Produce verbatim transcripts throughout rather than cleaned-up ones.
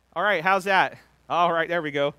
All right, how's that? All right, there we go.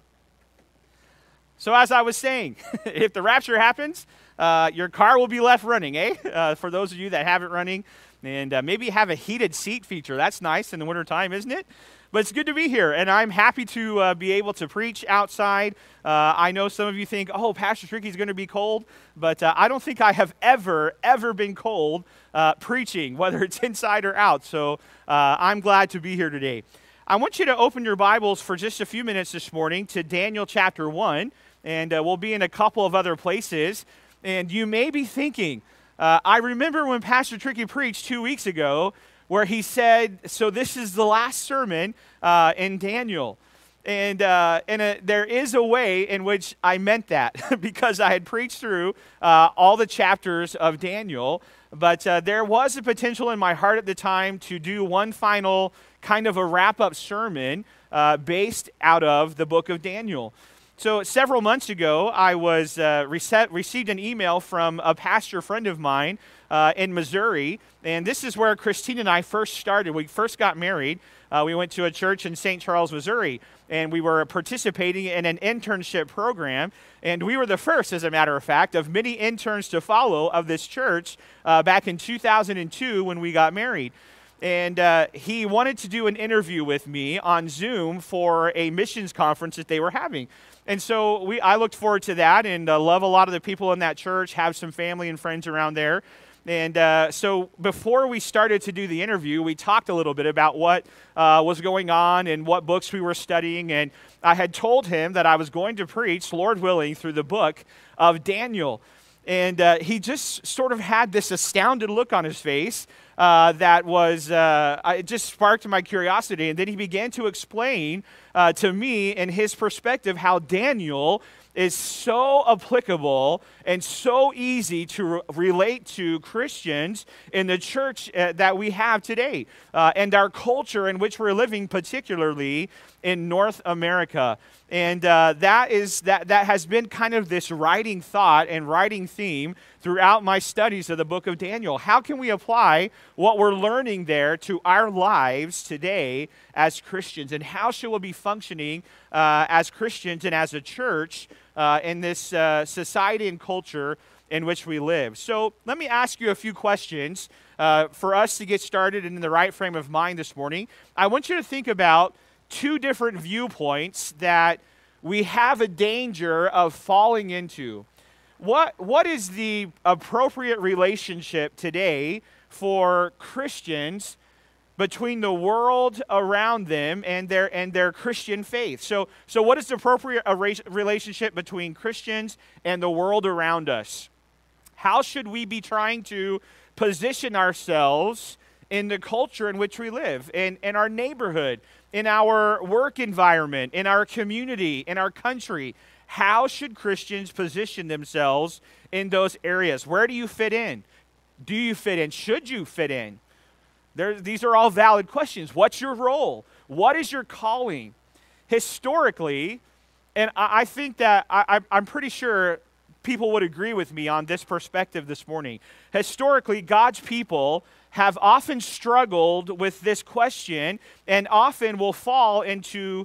So as I was saying, if the rapture happens, uh, your car will be left running, eh? Uh, for those of you that have it running, and uh, maybe have a heated seat feature. That's nice in the wintertime, isn't it? But it's good to be here, and I'm happy to uh, be able to preach outside. Uh, I know some of you think, oh, Pastor Tricky's going to be cold, but uh, I don't think I have ever, ever been cold uh, preaching, whether it's inside or out. So uh, I'm glad to be here today. I want you to open your Bibles for just a few minutes this morning to Daniel chapter one, and uh, we'll be in a couple of other places. And you may be thinking, uh, I remember when Pastor Tricky preached two weeks ago where he said, so this is the last sermon uh, in Daniel. And, uh, and uh, there is a way in which I meant that because I had preached through uh, all the chapters of Daniel, but uh, there was a potential in my heart at the time to do one final kind of a wrap-up sermon uh, based out of the book of Daniel. So several months ago, I was uh, rece- received an email from a pastor friend of mine uh, in Missouri, and this is where Christine and I first started. We first got married. Uh, we went to a church in Saint Charles, Missouri, and we were participating in an internship program, and we were the first, as a matter of fact, of many interns to follow of this church uh, back in two thousand two when we got married. And uh, he wanted to do an interview with me on Zoom for a missions conference that they were having. And so we, I looked forward to that and uh, love a lot of the people in that church, have some family and friends around there. And uh, so before we started to do the interview, we talked a little bit about what uh, was going on and what books we were studying. And I had told him that I was going to preach, Lord willing, through the book of Daniel. And uh, he just sort of had this astounded look on his face uh, that was, uh, it just sparked my curiosity. And then he began to explain uh, to me in his perspective how Daniel is so applicable and so easy to re- relate to Christians in the church uh, that we have today uh, and our culture in which we're living, particularly in North America. And uh, that is that that has been kind of this writing thought and writing theme throughout my studies of the book of Daniel. How can we apply what we're learning there to our lives today as Christians? And how should we be functioning uh, as Christians and as a church uh, in this uh, society and culture in which we live? So let me ask you a few questions uh, for us to get started and in the right frame of mind this morning. I want you to think about two different viewpoints that we have a danger of falling into. What, what is the appropriate relationship today for Christians between the world around them and their and their Christian faith? So, so what is the appropriate relationship between Christians and the world around us? How should we be trying to position ourselves in the culture in which we live, in, in our neighborhood, in our work environment, in our community, in our country? How should Christians position themselves in those areas? Where do you fit in? Do you fit in? Should you fit in? There, these are all valid questions. What's your role? What is your calling? Historically, and I, I think that I, I, I'm pretty sure people would agree with me on this perspective this morning. Historically, God's people have often struggled with this question and often will fall into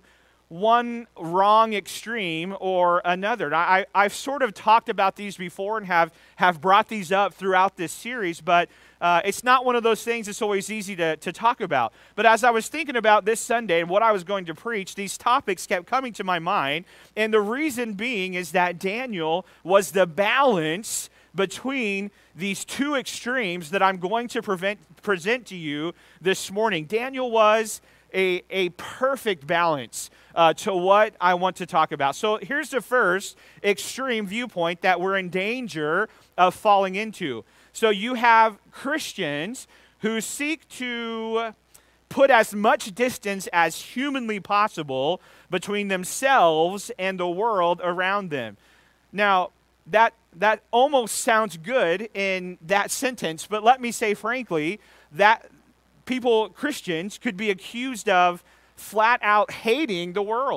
one wrong extreme or another. Now, I, I've sort of talked about these before and have, have brought these up throughout this series, but uh, it's not one of those things that's always easy to, to talk about. But as I was thinking about this Sunday and what I was going to preach, these topics kept coming to my mind, and the reason being is that Daniel was the balance between these two extremes that I'm going to prevent, present to you this morning. Daniel was a, a perfect balance uh, to what I want to talk about. So here's the first extreme viewpoint that we're in danger of falling into. So you have Christians who seek to put as much distance as humanly possible between themselves and the world around them. Now, that that almost sounds good in that sentence, but let me say frankly that people, Christians, could be accused of flat out hating the world.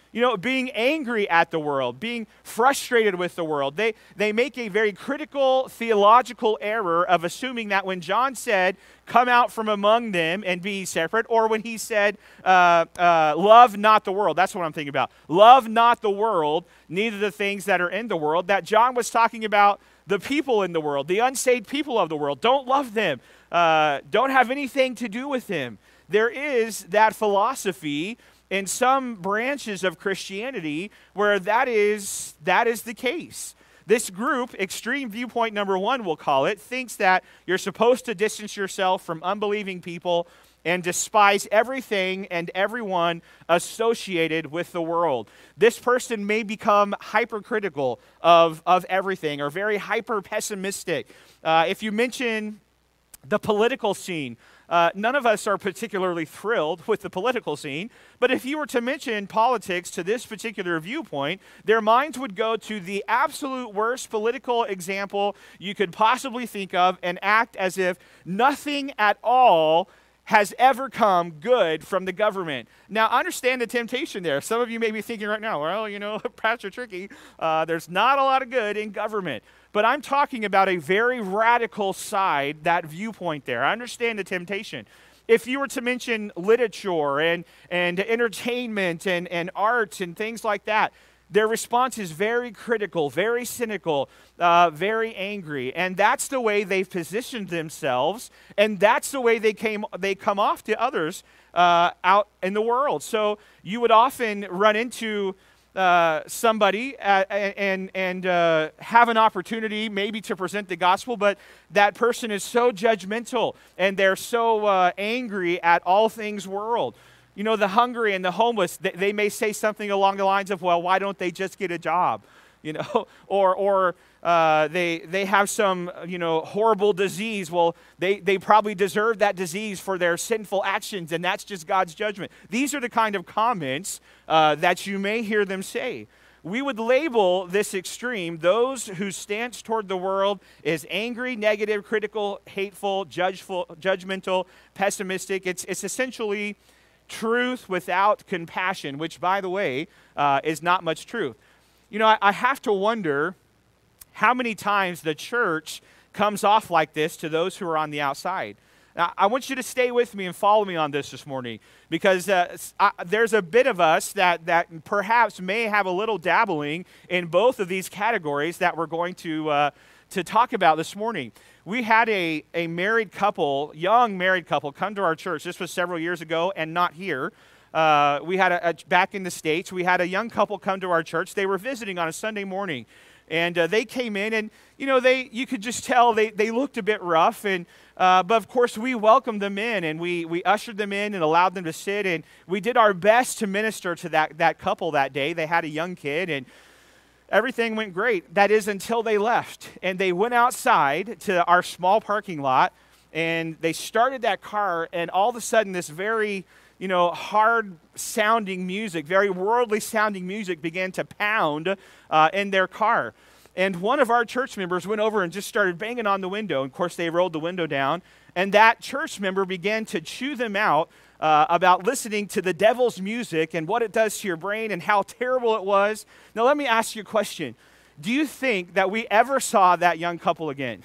You know, being angry at the world, being frustrated with the world. They, they make a very critical theological error of assuming that when John said, come out from among them and be separate, or when he said, uh, uh, love not the world, that's what I'm thinking about. Love not the world, neither the things that are in the world, that John was talking about the people in the world, the unsaved people of the world. Don't love them. Uh, don't have anything to do with them. There is that philosophy in some branches of Christianity where that is, that is the case. This group, extreme viewpoint number one, we'll call it, thinks that you're supposed to distance yourself from unbelieving people and despise everything and everyone associated with the world. This person may become hypercritical of, of everything or very hyper-pessimistic. Uh, if you mention the political scene, Uh, none of us are particularly thrilled with the political scene, but if you were to mention politics to this particular viewpoint, their minds would go to the absolute worst political example you could possibly think of and act as if nothing at all has ever come good from the government. Now, understand the temptation there. Some of you may be thinking right now, well, you know, Pastor Tricky, uh, there's not a lot of good in government. But I'm talking about a very radical side, that viewpoint there. I understand the temptation. If you were to mention literature and, and entertainment and, and art and things like that, their response is very critical, very cynical, uh, very angry. And that's the way they've positioned themselves, and that's the way they came. They come off to others uh, out in the world. So you would often run into Uh, somebody uh, and, and uh, have an opportunity maybe to present the gospel, but that person is so judgmental and they're so uh, angry at all things world. You know, the hungry and the homeless, they, they may say something along the lines of, well, why don't they just get a job? You know, or or uh, they they have some, you know, horrible disease. Well, they, they probably deserve that disease for their sinful actions, and that's just God's judgment. These are the kind of comments uh, that you may hear them say. We would label this extreme those whose stance toward the world is angry, negative, critical, hateful, judgeful, judgmental, pessimistic. It's, it's essentially truth without compassion, which, by the way, uh, is not much truth. You know, I, I have to wonder how many times the church comes off like this to those who are on the outside. Now, I want you to stay with me and follow me on this this morning, because uh, I, there's a bit of us that, that perhaps may have a little dabbling in both of these categories that we're going to, uh, to talk about this morning. We had a, a married couple, young married couple, come to our church. This was several years ago and not here. Uh, we had a, a, back in the States, we had a young couple come to our church. They were visiting on a Sunday morning, and uh, they came in, and you know, they you could just tell they, they looked a bit rough, and uh, but of course we welcomed them in, and we we ushered them in and allowed them to sit, and we did our best to minister to that that couple that day. They had a young kid, and everything went great. That is until they left, and they went outside to our small parking lot, and they started that car, and all of a sudden this very you know, hard-sounding music, very worldly-sounding music began to pound uh, in their car. And one of our church members went over and just started banging on the window. And of course, they rolled the window down. And that church member began to chew them out uh, about listening to the devil's music and what it does to your brain and how terrible it was. Now, let me ask you a question. Do you think that we ever saw that young couple again?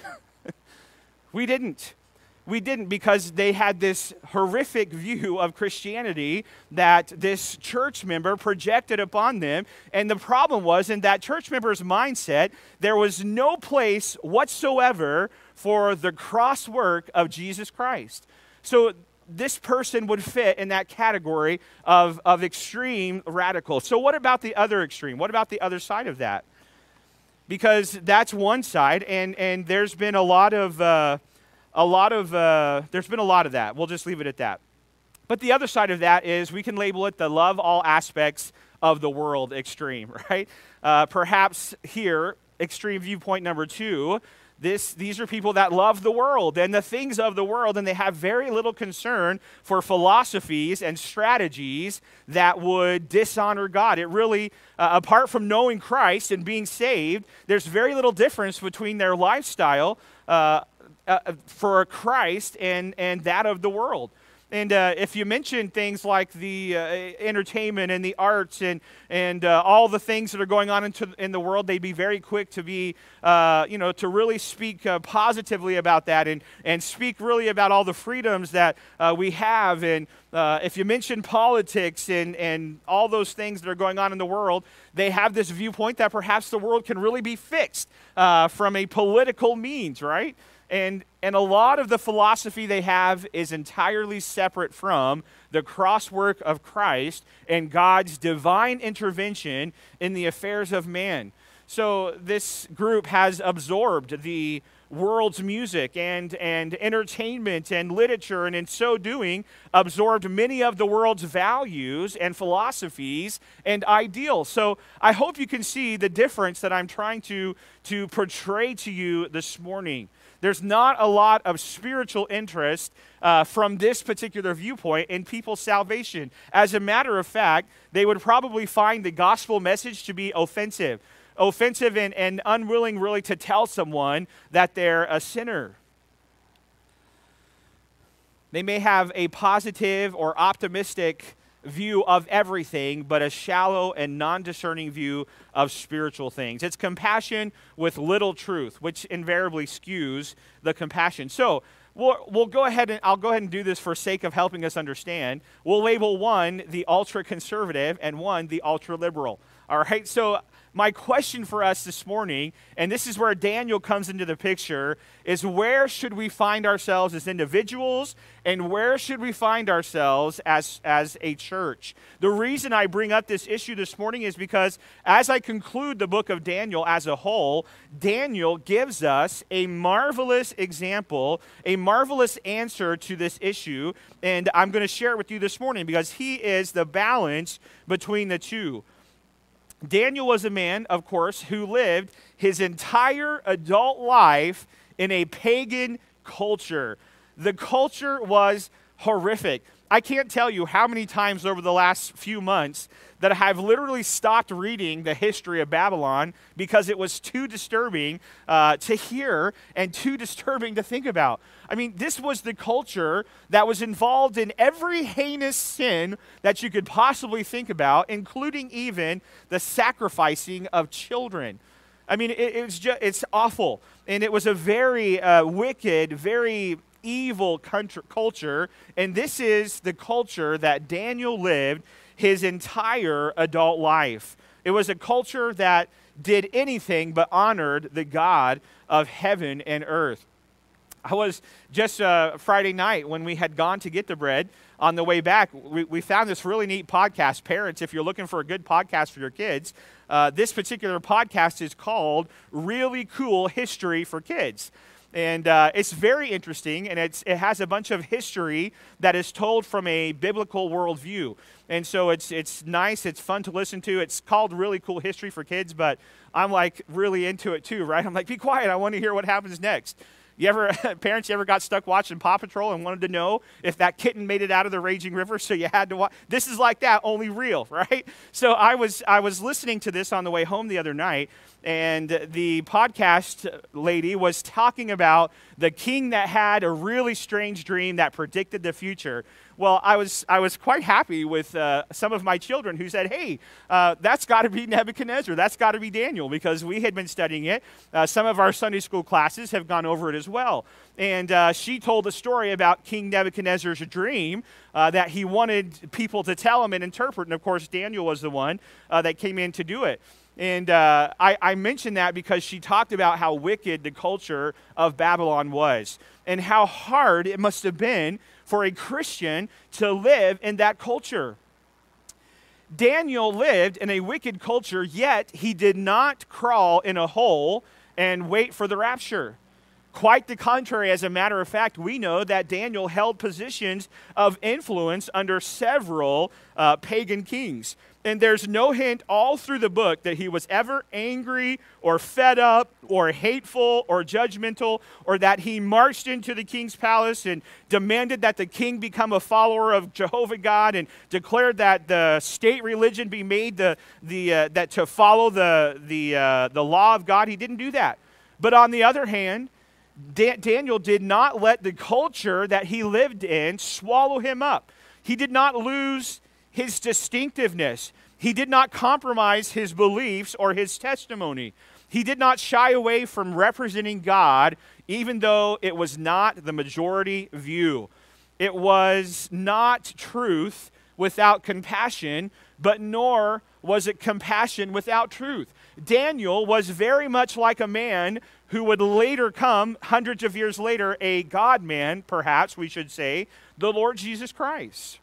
We didn't. We didn't, because they had this horrific view of Christianity that this church member projected upon them. And the problem was, in that church member's mindset, there was no place whatsoever for the cross work of Jesus Christ. So this person would fit in that category of, of extreme radical. So what about the other extreme? What about the other side of that? Because that's one side, and, and there's been a lot of... Uh, A lot of, uh, there's been a lot of that. We'll just leave it at that. But the other side of that is we can label it the love all aspects of the world extreme, right? Uh, perhaps here, extreme viewpoint number two, this, these are people that love the world and the things of the world, and they have very little concern for philosophies and strategies that would dishonor God. It really, uh, apart from knowing Christ and being saved, there's very little difference between their lifestyle uh, Uh, for Christ and, and that of the world. And uh, if you mention things like the uh, entertainment and the arts and and uh, all the things that are going on into, in the world, they'd be very quick to be, uh, you know, to really speak uh, positively about that and, and speak really about all the freedoms that uh, we have. And uh, if you mention politics and, and all those things that are going on in the world, they have this viewpoint that perhaps the world can really be fixed uh, from a political means, right? And and a lot of the philosophy they have is entirely separate from the cross work of Christ and God's divine intervention in the affairs of man. So this group has absorbed the world's music and, and entertainment and literature, and in so doing, absorbed many of the world's values and philosophies and ideals. So I hope you can see the difference that I'm trying to, to portray to you this morning. There's not a lot of spiritual interest uh, from this particular viewpoint in people's salvation. As a matter of fact, they would probably find the gospel message to be offensive. Offensive and, and unwilling really to tell someone that they're a sinner. They may have a positive or optimistic view of everything, but a shallow and non-discerning view of spiritual things. It's compassion with little truth, which invariably skews the compassion. So we'll, we'll go ahead and I'll go ahead and do this for sake of helping us understand. We'll label one the ultra-conservative and one the ultra-liberal. All right, so my question for us this morning, and this is where Daniel comes into the picture, is where should we find ourselves as individuals and where should we find ourselves as, as a church? The reason I bring up this issue this morning is because as I conclude the book of Daniel as a whole, Daniel gives us a marvelous example, a marvelous answer to this issue, and I'm going to share it with you this morning because he is the balance between the two. Daniel was a man, of course, who lived his entire adult life in a pagan culture. The culture was horrific. I can't tell you how many times over the last few months that I have literally stopped reading the history of Babylon because it was too disturbing uh, to hear and too disturbing to think about. I mean, this was the culture that was involved in every heinous sin that you could possibly think about, including even the sacrificing of children. I mean, it, it's just, it's awful. And it was a very uh, wicked, very evil country, culture, and this is the culture that Daniel lived his entire adult life. It was a culture that did anything but honored the God of heaven and earth. I was just uh, Friday night when we had gone to get the bread. On the way back, we, we found this really neat podcast. Parents, if you're looking for a good podcast for your kids, uh, this particular podcast is called Really Cool History for Kids. And uh, it's very interesting, and it's, it has a bunch of history that is told from a biblical worldview. And so it's it's nice, it's fun to listen to. It's called Really Cool History for Kids, but I'm like really into it too, right? I'm like, be quiet, I want to hear what happens next. You ever, parents, you ever got stuck watching Paw Patrol and wanted to know if that kitten made it out of the raging river, so you had to watch? This is like that, only real, right? So I was I was listening to this on the way home the other night, and the podcast lady was talking about the king that had a really strange dream that predicted the future. Well, I was I was quite happy with uh, some of my children who said, hey, uh, that's got to be Nebuchadnezzar. That's got to be Daniel, because we had been studying it. Uh, some of our Sunday school classes have gone over it as well. And uh, she told a story about King Nebuchadnezzar's dream uh, that he wanted people to tell him and interpret. And, of course, Daniel was the one uh, that came in to do it. And uh, I, I mentioned that because she talked about how wicked the culture of Babylon was and how hard it must have been for a Christian to live in that culture. Daniel lived in a wicked culture, yet he did not crawl in a hole and wait for the rapture. Quite the contrary, as a matter of fact, we know that Daniel held positions of influence under several uh, pagan kings. And there's no hint all through the book that he was ever angry or fed up or hateful or judgmental, or that he marched into the king's palace and demanded that the king become a follower of Jehovah God and declared that the state religion be made the, the, uh, that to follow the, the, uh, the law of God. He didn't do that. But on the other hand, Da- Daniel did not let the culture that he lived in swallow him up. He did not lose his distinctiveness. He did not compromise his beliefs or his testimony. He did not shy away from representing God, even though it was not the majority view. It was not truth without compassion, but nor was it compassion without truth. Daniel was very much like a man who would later come, hundreds of years later, a God-man, perhaps we should say, the Lord Jesus Christ.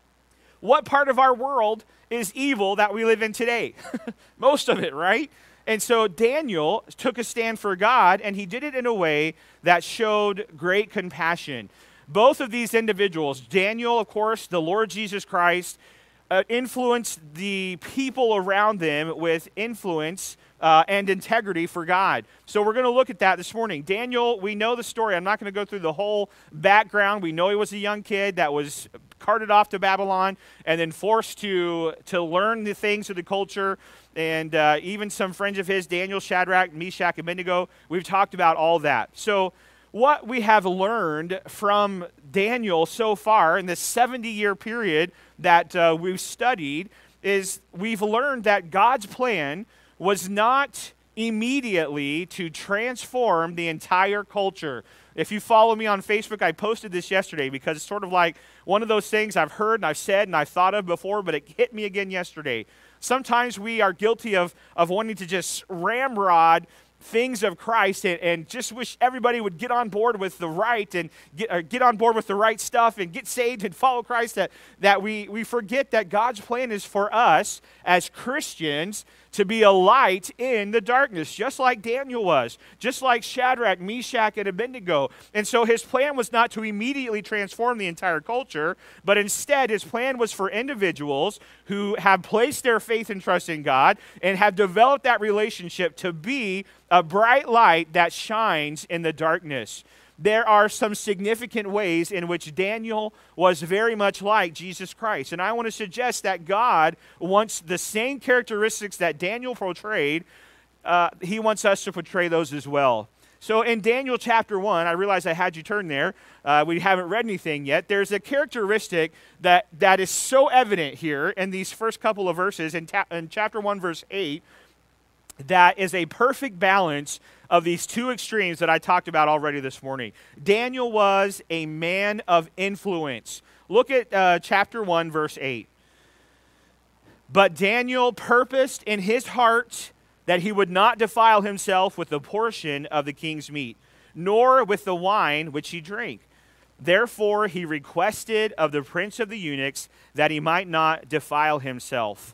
What part of our world is evil that we live in today? Most of it, right? And so Daniel took a stand for God, and he did it in a way that showed great compassion. Both of these individuals, Daniel, of course, the Lord Jesus Christ, uh, influenced the people around them with influence uh, and integrity for God. So we're going to look at that this morning. Daniel, we know the story. I'm not going to go through the whole background. We know he was a young kid that was carted off to Babylon and then forced to, to learn the things of the culture. And uh, even some friends of his, Daniel, Shadrach, Meshach, and Abednego, we've talked about all that. So what we have learned from Daniel so far in this seventy-year period that uh, we've studied is we've learned that God's plan was not immediately to transform the entire culture. If you follow me on Facebook, I posted this yesterday because it's sort of like one of those things I've heard and I've said and I've thought of before, but it hit me again yesterday. Sometimes we are guilty of, of wanting to just ramrod things of Christ and, and just wish everybody would get on board with the right and get, uh, get on board with the right stuff and get saved and follow Christ, that, that we, we forget that God's plan is for us as Christians to be a light in the darkness, just like Daniel was, just like Shadrach, Meshach, and Abednego. And so his plan was not to immediately transform the entire culture, but instead his plan was for individuals who have placed their faith and trust in God and have developed that relationship to be a bright light that shines in the darkness. There are some significant ways in which Daniel was very much like Jesus Christ. And I want to suggest that God wants the same characteristics that Daniel portrayed, uh, he wants us to portray those as well. So in Daniel chapter one, I realize I had you turn there. Uh, we haven't read anything yet. There's a characteristic that, that is so evident here in these first couple of verses in, ta- in chapter one, verse eight, that is a perfect balance of these two extremes that I talked about already this morning. Daniel was a man of influence. Look at uh, chapter one, verse eight. But Daniel purposed in his heart that he would not defile himself with the portion of the king's meat, nor with the wine which he drank. Therefore he requested of the prince of the eunuchs that he might not defile himself.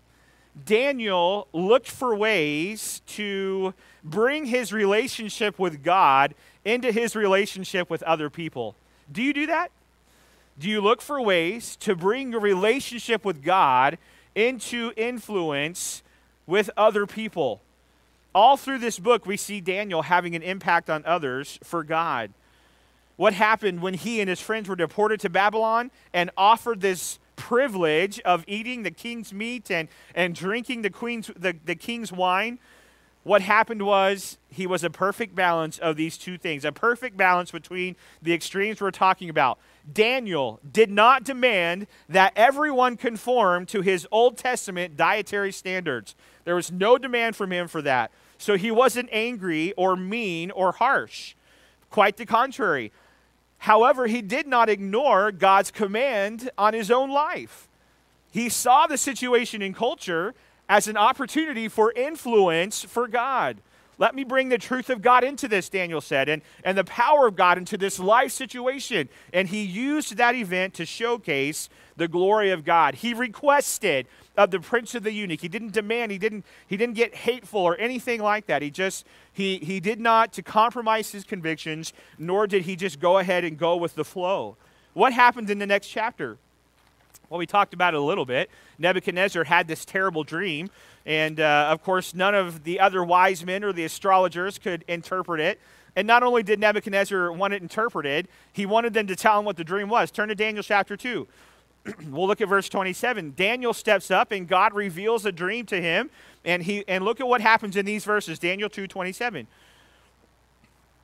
Daniel looked for ways to bring his relationship with God into his relationship with other people. Do you do that? Do you look for ways to bring your relationship with God into influence with other people? All through this book, we see Daniel having an impact on others for God. What happened when he and his friends were deported to Babylon and offered this privilege of eating the king's meat and, and drinking the queen's the, the king's wine? What happened was he was a perfect balance of these two things, a perfect balance between the extremes we're talking about. Daniel did not demand that everyone conform to his Old Testament dietary standards. There was no demand from him for that. So he wasn't angry or mean or harsh. Quite the contrary. However, he did not ignore God's command on his own life. He saw the situation in culture as an opportunity for influence for God. Let me bring the truth of God into this, Daniel said, and, and the power of God into this life situation. And he used that event to showcase the glory of God. He requested of the prince of the eunuch. He didn't demand, he didn't, he didn't get hateful or anything like that. He just, he, he did not to compromise his convictions, nor did he just go ahead and go with the flow. What happened in the next chapter? Well, we talked about it a little bit. Nebuchadnezzar had this terrible dream, and uh, of course, none of the other wise men or the astrologers could interpret it. And not only did Nebuchadnezzar want it interpreted, he wanted them to tell him what the dream was. Turn to Daniel chapter two. We'll look at verse twenty-seven. Daniel steps up, and God reveals a dream to him, and he and look at what happens in these verses. Daniel two twenty-seven.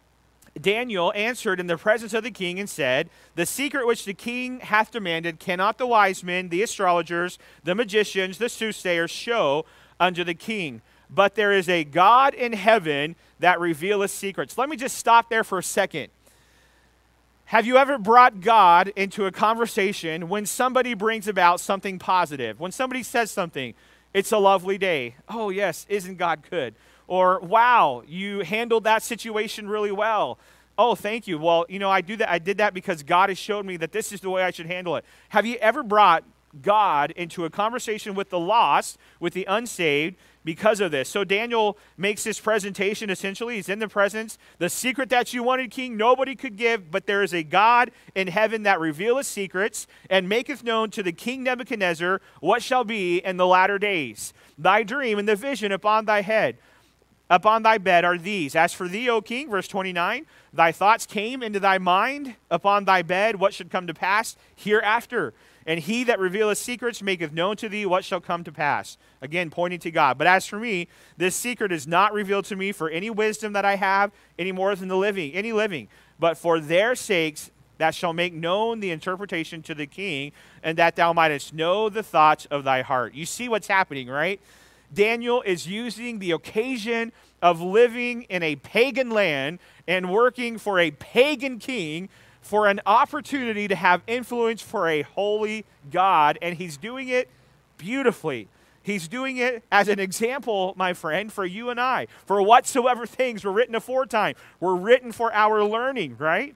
Daniel answered in the presence of the king and said, the secret which the king hath demanded cannot the wise men, the astrologers, the magicians, the soothsayers show unto the king. But there is a God in heaven that revealeth secrets. Let me just stop there for a second. Have you ever brought God into a conversation when somebody brings about something positive? When somebody says something, it's a lovely day. Oh yes, isn't God good? Or, wow, you handled that situation really well. Oh, thank you. Well, you know, I do that. I did that because God has showed me that this is the way I should handle it. Have you ever brought God into a conversation with the lost, with the unsaved, because of this? So Daniel makes this presentation, essentially. He's in the presence. The secret that you wanted, king, nobody could give, but there is a God in heaven that revealeth secrets and maketh known to the king Nebuchadnezzar what shall be in the latter days. Thy dream and the vision upon thy head, upon thy bed are these. As for thee, O king, verse twenty-nine, thy thoughts came into thy mind upon thy bed, what should come to pass hereafter. And he that revealeth secrets maketh known to thee what shall come to pass. Again, pointing to God. But as for me, this secret is not revealed to me for any wisdom that I have, any more than the living, any living, but for their sakes that shall make known the interpretation to the king, and that thou mightest know the thoughts of thy heart. You see what's happening, right? Daniel is using the occasion of living in a pagan land and working for a pagan king for an opportunity to have influence for a holy God, and he's doing it beautifully. He's doing it as an example, my friend, for you and I. For whatsoever things were written aforetime were written for our learning, right?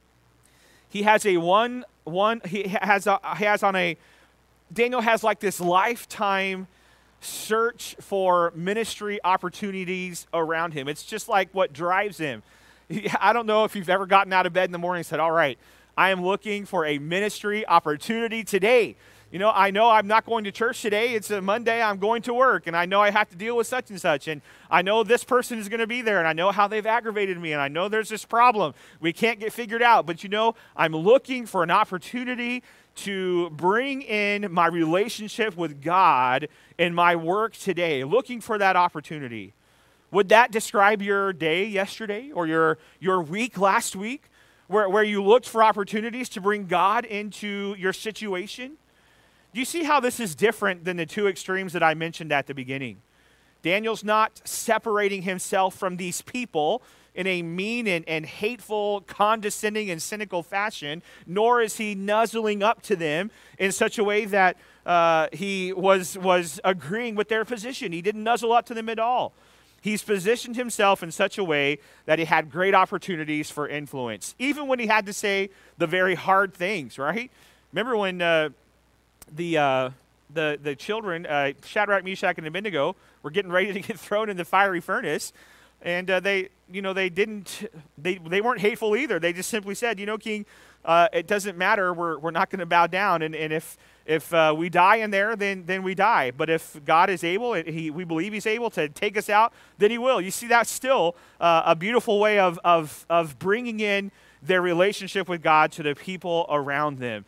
He has a one, one, he has, a, he has on a, Daniel has like this lifetime search for ministry opportunities around him. It's just like what drives him. I don't know if you've ever gotten out of bed in the morning and said, all right, I am looking for a ministry opportunity today. You know, I know I'm not going to church today. It's a Monday. I'm going to work, and I know I have to deal with such and such, and I know this person is going to be there, and I know how they've aggravated me, and I know there's this problem we can't get figured out. But, you know, I'm looking for an opportunity to bring in my relationship with God in my work today, looking for that opportunity. Would that describe your day yesterday or your, your week last week where, where you looked for opportunities to bring God into your situation? Do you see how this is different than the two extremes that I mentioned at the beginning? Daniel's not separating himself from these people in a mean and, and hateful, condescending and cynical fashion, nor is he nuzzling up to them in such a way that uh, he was, was agreeing with their position. He didn't nuzzle up to them at all. He's positioned himself in such a way that he had great opportunities for influence, even when he had to say the very hard things, right? Remember when uh, the, uh, the, the children, uh, Shadrach, Meshach, and Abednego, were getting ready to get thrown in the fiery furnace, and uh, they, you know, they didn't, they, they weren't hateful either. They just simply said, you know, King, uh, it doesn't matter. We're, we're not going to bow down, and, and if If uh, we die in there, then then we die. But if God is able, and he, we believe he's able to take us out, then he will. You see, that's still uh, a beautiful way of, of, of bringing in their relationship with God to the people around them.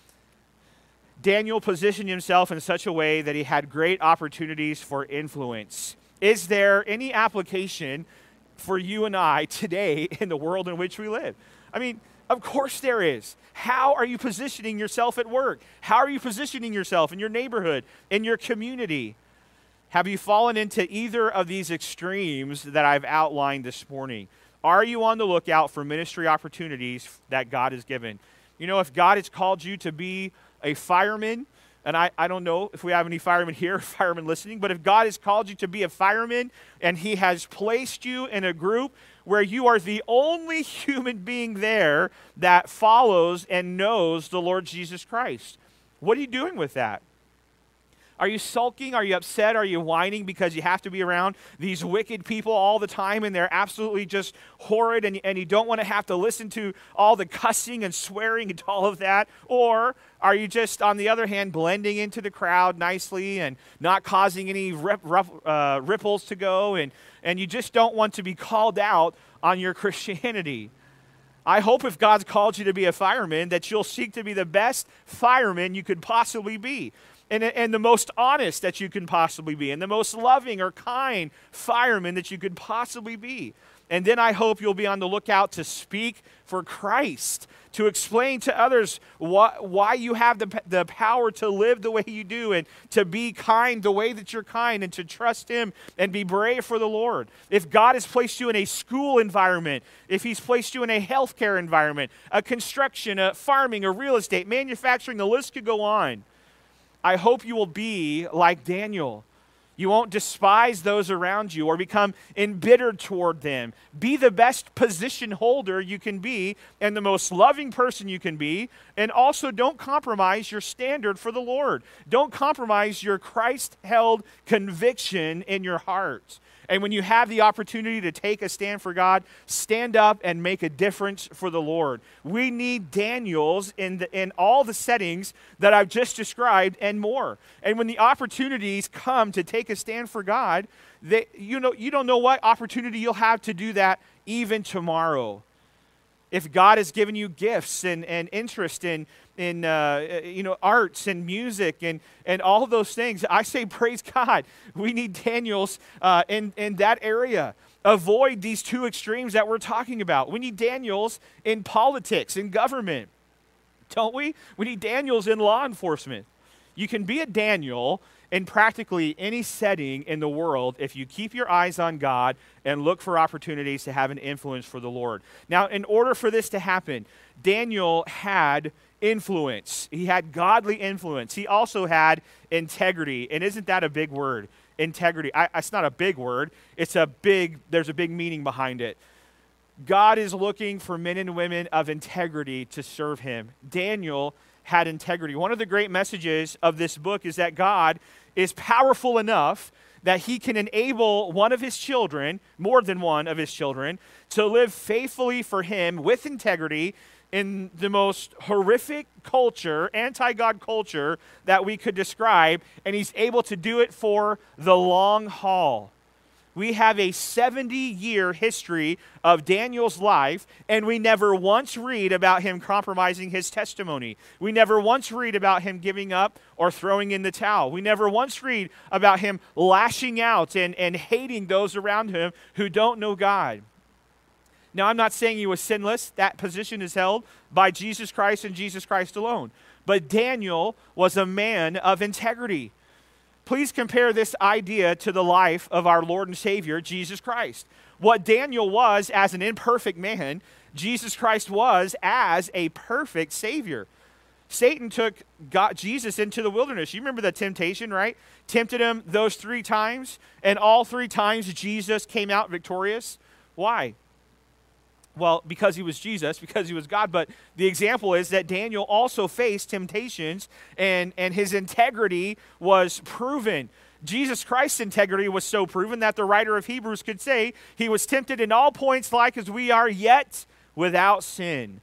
Daniel positioned himself in such a way that he had great opportunities for influence. Is there any application for you and I today in the world in which we live? I mean, of course there is. How are you positioning yourself at work? How are you positioning yourself in your neighborhood, in your community? Have you fallen into either of these extremes that I've outlined this morning? Are you on the lookout for ministry opportunities that God has given? You know, if God has called you to be a fireman, and I, I don't know if we have any firemen here, firemen listening, but if God has called you to be a fireman and he has placed you in a group where you are the only human being there that follows and knows the Lord Jesus Christ, what are you doing with that? Are you sulking? Are you upset? Are you whining because you have to be around these wicked people all the time and they're absolutely just horrid and, and you don't want to have to listen to all the cussing and swearing and all of that? Or are you just, on the other hand, blending into the crowd nicely and not causing any rip, rough, uh, ripples to go and, and you just don't want to be called out on your Christianity? I hope if God's called you to be a fireman that you'll seek to be the best fireman you could possibly be. And, and the most honest that you can possibly be, and the most loving or kind fireman that you could possibly be. And then I hope you'll be on the lookout to speak for Christ, to explain to others why, why you have the, the power to live the way you do and to be kind the way that you're kind and to trust him and be brave for the Lord. If God has placed you in a school environment, if he's placed you in a healthcare environment, a construction, a farming, a real estate, manufacturing, the list could go on. I hope you will be like Daniel. You won't despise those around you or become embittered toward them. Be the best position holder you can be and the most loving person you can be. And also don't compromise your standard for the Lord. Don't compromise your Christ-held conviction in your heart. And when you have the opportunity to take a stand for God, stand up and make a difference for the Lord. We need Daniels in, the, in all the settings that I've just described and more. And when the opportunities come to take a stand for God, they, you know, you don't know what opportunity you'll have to do that even tomorrow. If God has given you gifts and, and interest in, in uh, you know, arts and music and, and all of those things, I say praise God. We need Daniels uh, in, in that area. Avoid these two extremes that we're talking about. We need Daniels in politics, in government, don't we? We need Daniels in law enforcement. You can be a Daniel in practically any setting in the world if you keep your eyes on God and look for opportunities to have an influence for the Lord. Now, in order for this to happen, Daniel had influence. He had godly influence. He also had integrity. And isn't that a big word? Integrity. I, it's not a big word. It's a big, there's a big meaning behind it. God is looking for men and women of integrity to serve him. Daniel had integrity. One of the great messages of this book is that God is powerful enough that he can enable one of his children, more than one of his children, to live faithfully for him with integrity in the most horrific culture, anti-God culture that we could describe, and he's able to do it for the long haul. We have a seventy-year history of Daniel's life, and we never once read about him compromising his testimony. We never once read about him giving up or throwing in the towel. We never once read about him lashing out and, and hating those around him who don't know God. Now, I'm not saying he was sinless. That position is held by Jesus Christ and Jesus Christ alone. But Daniel was a man of integrity. Please compare this idea to the life of our Lord and Savior, Jesus Christ. What Daniel was as an imperfect man, Jesus Christ was as a perfect Savior. Satan took God, Jesus into the wilderness. You remember the temptation, right? Tempted him those three times, and all three times Jesus came out victorious. Why? Well, because he was Jesus, because he was God. But the example is that Daniel also faced temptations, and, and his integrity was proven. Jesus Christ's integrity was so proven that the writer of Hebrews could say he was tempted in all points like as we are, yet without sin.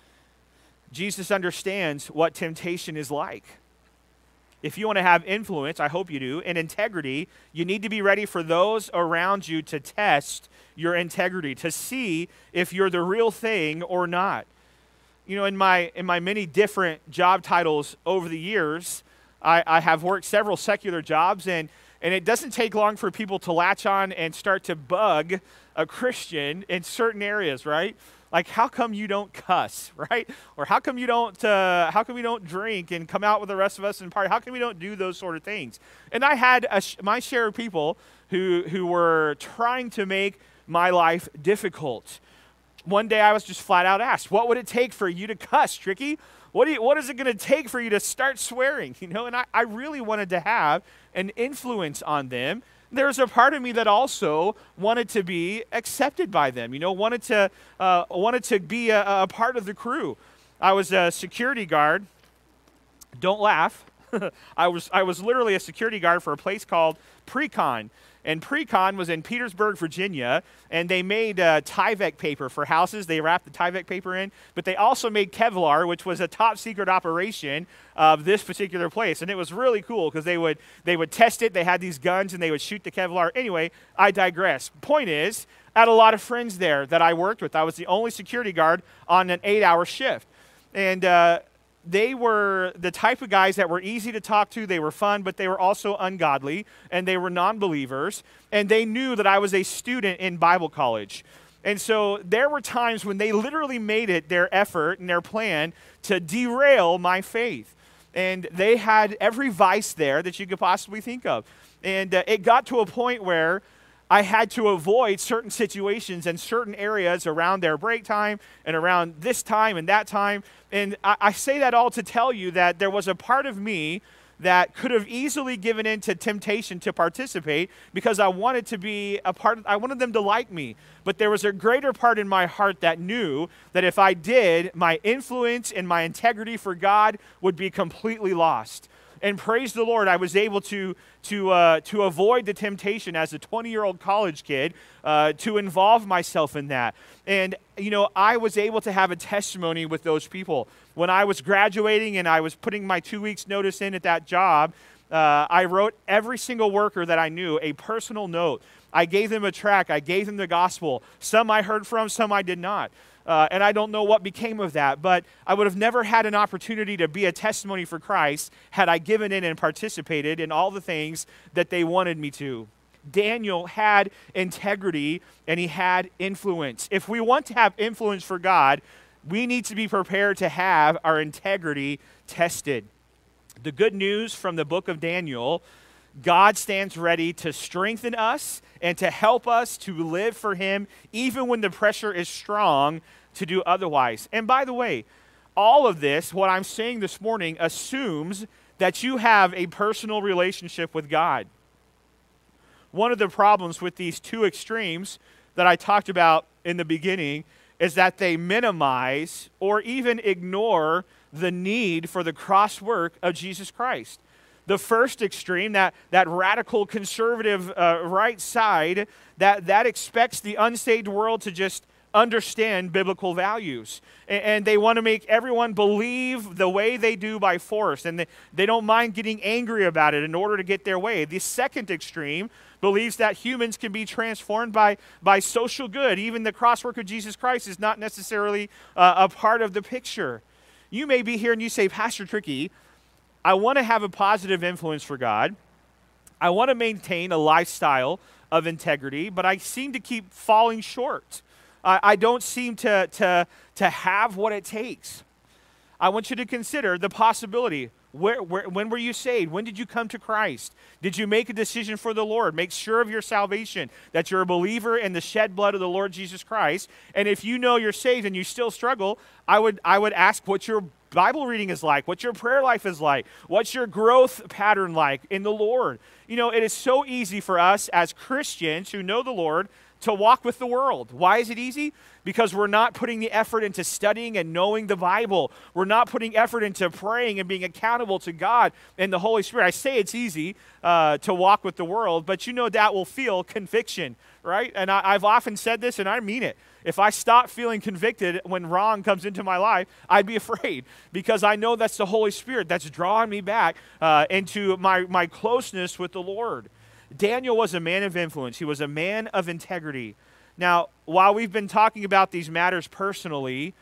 Jesus understands what temptation is like. If you want to have influence, I hope you do, and integrity, you need to be ready for those around you to test your integrity, to see if you're the real thing or not. You know, in my in my many different job titles over the years, I, I have worked several secular jobs, and, and it doesn't take long for people to latch on and start to bug a Christian in certain areas, right? Like, how come you don't cuss, right? Or how come you don't, uh, how come you don't drink and come out with the rest of us and party? How come we don't do those sort of things? And I had a sh- my share of people who who were trying to make my life difficult. One day I was just flat out asked, what would it take for you to cuss, Tricky? What, do you, what is it going to take for you to start swearing? You know, and I, I really wanted to have an influence on them. There's a part of me that also wanted to be accepted by them, you know, wanted to uh, wanted to be a, a part of the crew. I was a security guard. Don't laugh. I was I was literally a security guard for a place called Precon. And Precon was in Petersburg, Virginia, and they made uh, Tyvek paper for houses. They wrapped the Tyvek paper in, but they also made Kevlar, which was a top secret operation of this particular place. And it was really cool because they would they would test it. They had these guns, and they would shoot the Kevlar. Anyway, I digress. Point is, I had a lot of friends there that I worked with. I was the only security guard on an eight-hour shift. And uh, they were the type of guys that were easy to talk to. They were fun, but they were also ungodly, and they were non-believers, and they knew that I was a student in Bible college. And so there were times when they literally made it their effort and their plan to derail my faith. And they had every vice there that you could possibly think of. And uh, it got to a point where I had to avoid certain situations and certain areas around their break time and around this time and that time. And I, I say that all to tell you that there was a part of me that could have easily given in to temptation to participate because I wanted to be a part of, I wanted them to like me. But there was a greater part in my heart that knew that if I did, my influence and my integrity for God would be completely lost. And praise the Lord, I was able to to uh, to avoid the temptation as a twenty-year-old college kid uh, to involve myself in that. And, you know, I was able to have a testimony with those people. When I was graduating and I was putting my two weeks notice in at that job, uh, I wrote every single worker that I knew a personal note. I gave them a tract. I gave them the gospel. Some I heard from, some I did not. Uh, and I don't know what became of that, but I would have never had an opportunity to be a testimony for Christ had I given in and participated in all the things that they wanted me to. Daniel had integrity and he had influence. If we want to have influence for God, we need to be prepared to have our integrity tested. The good news from the book of Daniel, God stands ready to strengthen us and to help us to live for him even when the pressure is strong to do otherwise. And by the way, all of this, what I'm saying this morning, assumes that you have a personal relationship with God. One of the problems with these two extremes that I talked about in the beginning is that they minimize or even ignore the need for the cross work of Jesus Christ. The first extreme, that, that radical conservative uh, right side, that, that expects the unsaved world to just understand biblical values. And, and they want to make everyone believe the way they do by force. And they, they don't mind getting angry about it in order to get their way. The second extreme believes that humans can be transformed by, by social good. Even the cross work of Jesus Christ is not necessarily uh, a part of the picture. You may be here and you say, Pastor Tricky, I want to have a positive influence for God. I want to maintain a lifestyle of integrity, but I seem to keep falling short. I, I don't seem to, to, to have what it takes. I want you to consider the possibility. Where, where, when were you saved? When did you come to Christ? Did you make a decision for the Lord? Make sure of your salvation, that you're a believer in the shed blood of the Lord Jesus Christ. And if you know you're saved and you still struggle, I would, I would ask what your Bible reading is like, what your prayer life is like, what's your growth pattern like in the Lord. You know, it is so easy for us as Christians who know the Lord to walk with the world. Why is it easy? Because we're not putting the effort into studying and knowing the Bible. We're not putting effort into praying and being accountable to God and the Holy Spirit. I say it's easy uh, to walk with the world, but you know that will feel conviction, right? And I, I've often said this, and I mean it. If I stop feeling convicted when wrong comes into my life, I'd be afraid because I know that's the Holy Spirit that's drawing me back uh, into my, my closeness with the Lord. Daniel was a man of influence. He was a man of integrity. Now, while we've been talking about these matters personally,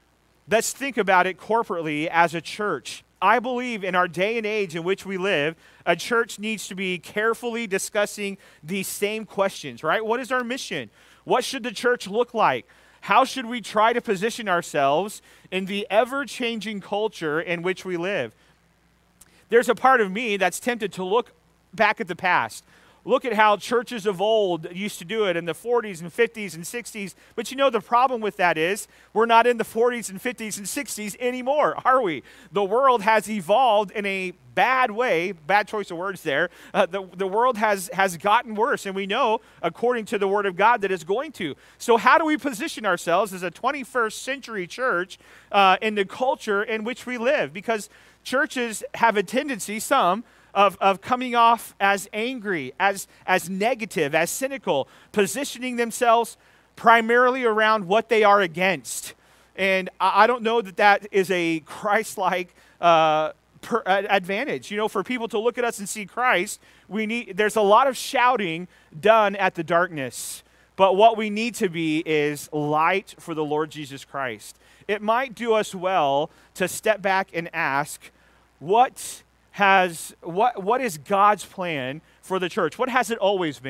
let's think about it corporately as a church. I believe in our day and age in which we live, a church needs to be carefully discussing these same questions, right? What is our mission? What should the church look like? How should we try to position ourselves in the ever-changing culture in which we live? There's a part of me that's tempted to look back at the past. Look at how churches of old used to do it in the forties and fifties and sixties. But you know, the problem with that is we're not in the forties and fifties and sixties anymore, are we? The world has evolved in a bad way, bad choice of words there. Uh, the, the world has, has gotten worse, and we know, according to the Word of God, that it's going to. So how do we position ourselves as a twenty-first century church uh, in the culture in which we live? Because churches have a tendency, some, Of, of coming off as angry, as, as negative, as cynical, positioning themselves primarily around what they are against. And I, I don't know that that is a Christ-like uh, per, uh, advantage. You know, for people to look at us and see Christ, we need. There's a lot of shouting done at the darkness. But what we need to be is light for the Lord Jesus Christ. It might do us well to step back and ask, what Has what what is God's plan for the church? What has it always been?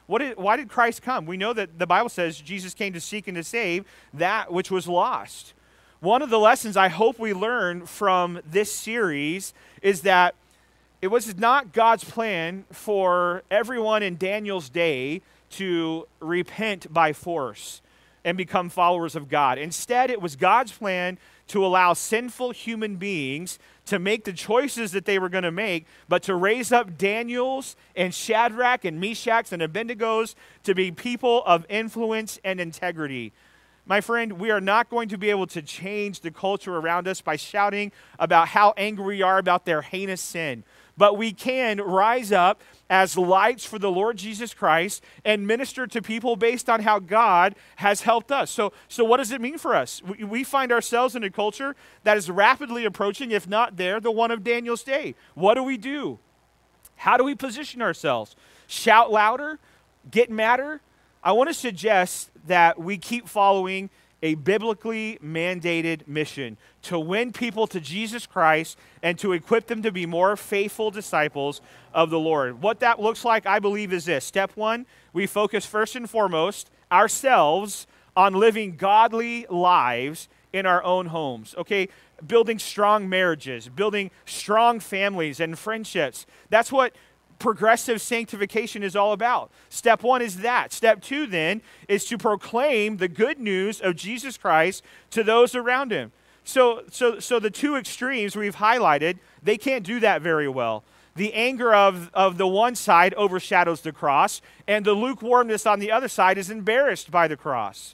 What did, why did Christ come? We know that the Bible says Jesus came to seek and to save that which was lost. One of the lessons I hope we learn from this series is that it was not God's plan for everyone in Daniel's day to repent by force and become followers of God. Instead, it was God's plan to allow sinful human beings to make the choices that they were going to make, but to raise up Daniels and Shadrach and Meshachs and Abednego to be people of influence and integrity. My friend, we are not going to be able to change the culture around us by shouting about how angry we are about their heinous sin. But we can rise up as lights for the Lord Jesus Christ and minister to people based on how God has helped us. So, so what does it mean for us? We, we find ourselves in a culture that is rapidly approaching, if not there, the one of Daniel's day. What do we do? How do we position ourselves? Shout louder? Get madder? I want to suggest that we keep following a biblically mandated mission to win people to Jesus Christ and to equip them to be more faithful disciples of the Lord. What that looks like, I believe, is this. Step one, we focus first and foremost ourselves on living godly lives in our own homes, okay? Building strong marriages, building strong families and friendships. That's what progressive sanctification is all about. Step one is that. Step two, then, is to proclaim the good news of Jesus Christ to those around him. So, so, so the two extremes we've highlighted, they can't do that very well. The anger of, of the one side overshadows the cross, and the lukewarmness on the other side is embarrassed by the cross.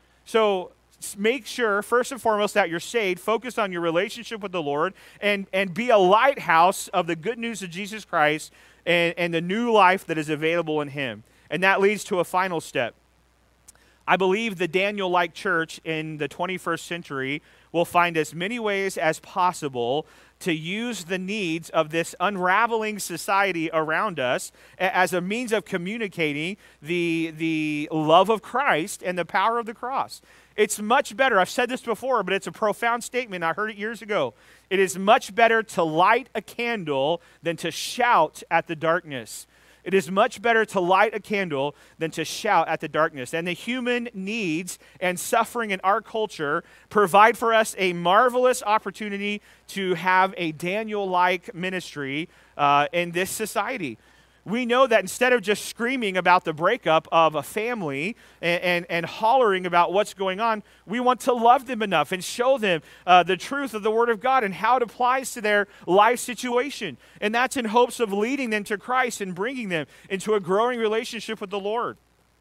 So make sure, first and foremost, that you're saved, focus on your relationship with the Lord, and, and be a lighthouse of the good news of Jesus Christ and, and the new life that is available in him. And that leads to a final step. I believe the Daniel-like church in the twenty-first century will find as many ways as possible to use the needs of this unraveling society around us as a means of communicating the, the love of Christ and the power of the cross. It's much better, I've said this before, but it's a profound statement. I heard it years ago. It is much better to light a candle than to shout at the darkness. It is much better to light a candle than to shout at the darkness. And the human needs and suffering in our culture provide for us a marvelous opportunity to have a Daniel-like ministry uh, in this society. We know that instead of just screaming about the breakup of a family and, and, and hollering about what's going on, we want to love them enough and show them uh, the truth of the Word of God and how it applies to their life situation. And that's in hopes of leading them to Christ and bringing them into a growing relationship with the Lord.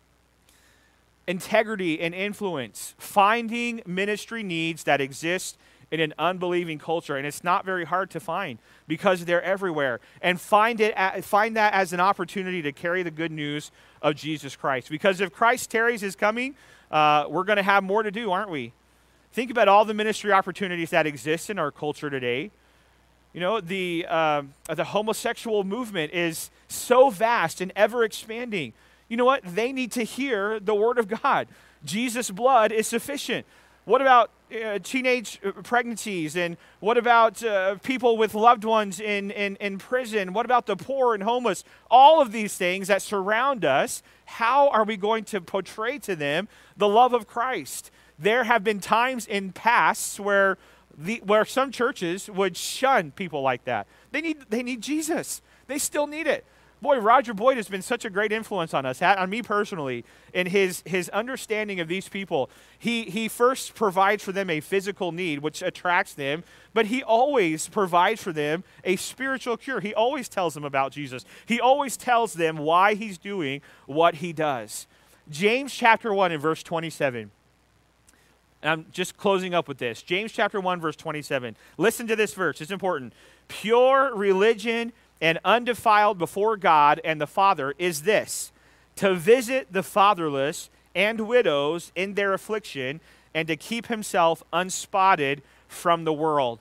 Integrity and influence, finding ministry needs that exist in an unbelieving culture, and it's not very hard to find because they're everywhere. And find it, find that as an opportunity to carry the good news of Jesus Christ. Because if Christ tarries his coming, uh, we're going to have more to do, aren't we? Think about all the ministry opportunities that exist in our culture today. You know, the uh, the homosexual movement is so vast and ever expanding. You know what? They need to hear the word of God. Jesus' blood is sufficient. What about uh, teenage pregnancies? And what about uh, people with loved ones in, in, in prison? What about the poor and homeless? All of these things that surround us, how are we going to portray to them the love of Christ? There have been times in past where the, where some churches would shun people like that. They need, they need Jesus. They still need it. Boy, Roger Boyd has been such a great influence on us, on me personally, in his, his understanding of these people. He, he first provides for them a physical need, which attracts them, but he always provides for them a spiritual cure. He always tells them about Jesus. He always tells them why he's doing what he does. James chapter one and verse twenty-seven. And I'm just closing up with this. James chapter one, verse twenty-seven. Listen to this verse. It's important. Pure religion and undefiled before God and the Father is this, to visit the fatherless and widows in their affliction and to keep himself unspotted from the world.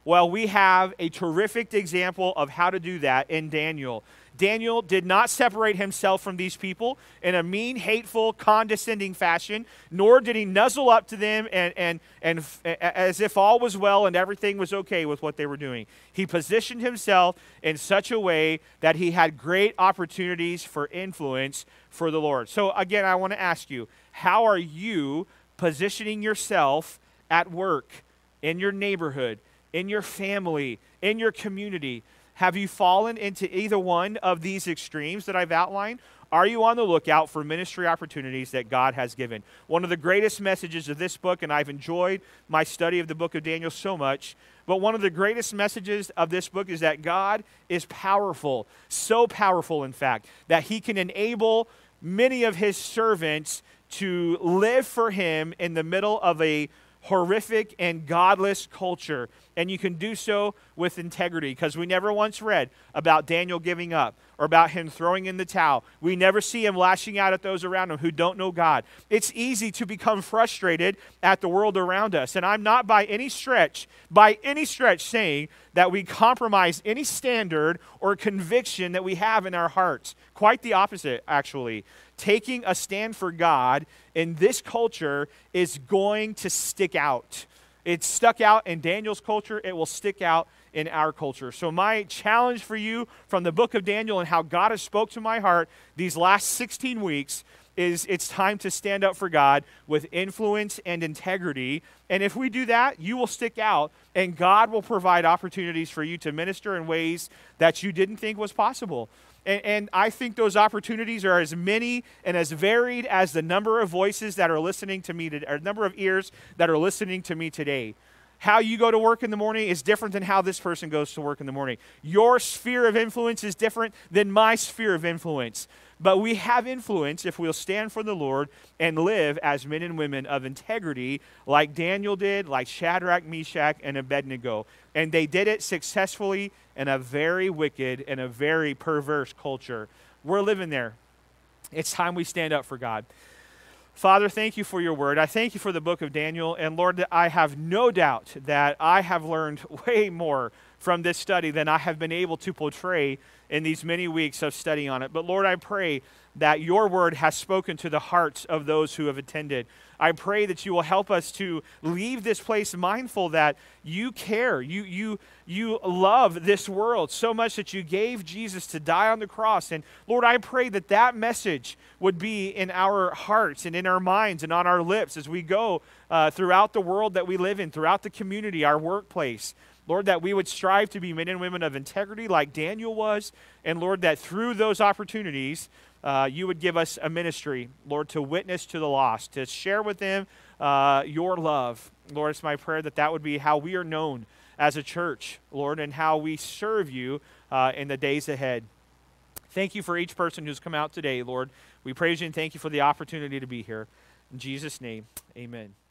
Well, we have a terrific example of how to do that in Daniel. Daniel did not separate himself from these people in a mean, hateful, condescending fashion, nor did he nuzzle up to them and, and, and f- as if all was well and everything was okay with what they were doing. He positioned himself in such a way that he had great opportunities for influence for the Lord. So again, I want to ask you, how are you positioning yourself at work, in your neighborhood, in your family, in your community? Have you fallen into either one of these extremes that I've outlined? Are you on the lookout for ministry opportunities that God has given? One of the greatest messages of this book, and I've enjoyed my study of the book of Daniel so much, but one of the greatest messages of this book is that God is powerful, so powerful, in fact, that he can enable many of his servants to live for him in the middle of a horrific and godless culture. And you can do so with integrity, because we never once read about Daniel giving up or about him throwing in the towel. We never see him lashing out at those around him who don't know God. It's easy to become frustrated at the world around us. And I'm not by any stretch, by any stretch saying that we compromise any standard or conviction that we have in our hearts. Quite the opposite, actually. Taking a stand for God in this culture is going to stick out. It stuck out in Daniel's culture. It will stick out in our culture. So my challenge for you from the book of Daniel and how God has spoke to my heart these last sixteen weeks is it's time to stand up for God with influence and integrity. And if we do that, you will stick out, and God will provide opportunities for you to minister in ways that you didn't think was possible. And, and I think those opportunities are as many and as varied as the number of voices that are listening to me, to, or number of ears that are listening to me today. How you go to work in the morning is different than how this person goes to work in the morning. Your sphere of influence is different than my sphere of influence. But we have influence if we'll stand for the Lord and live as men and women of integrity like Daniel did, like Shadrach, Meshach, and Abednego. And they did it successfully in a very wicked and a very perverse culture. We're living there. It's time we stand up for God. Father, thank you for your word. I thank you for the book of Daniel. And Lord, I have no doubt that I have learned way more from this study than I have been able to portray in these many weeks of studying on it. But Lord, I pray that your word has spoken to the hearts of those who have attended. I pray that you will help us to leave this place mindful that you care. You, you, you love this world so much that you gave Jesus to die on the cross. And Lord, I pray that that message would be in our hearts and in our minds and on our lips as we go uh, throughout the world that we live in, throughout the community, our workplace. Lord, that we would strive to be men and women of integrity like Daniel was. And Lord, that through those opportunities, uh, you would give us a ministry, Lord, to witness to the lost, to share with them uh, your love. Lord, it's my prayer that that would be how we are known as a church, Lord, and how we serve you uh, in the days ahead. Thank you for each person who's come out today, Lord. We praise you and thank you for the opportunity to be here. In Jesus' name, amen.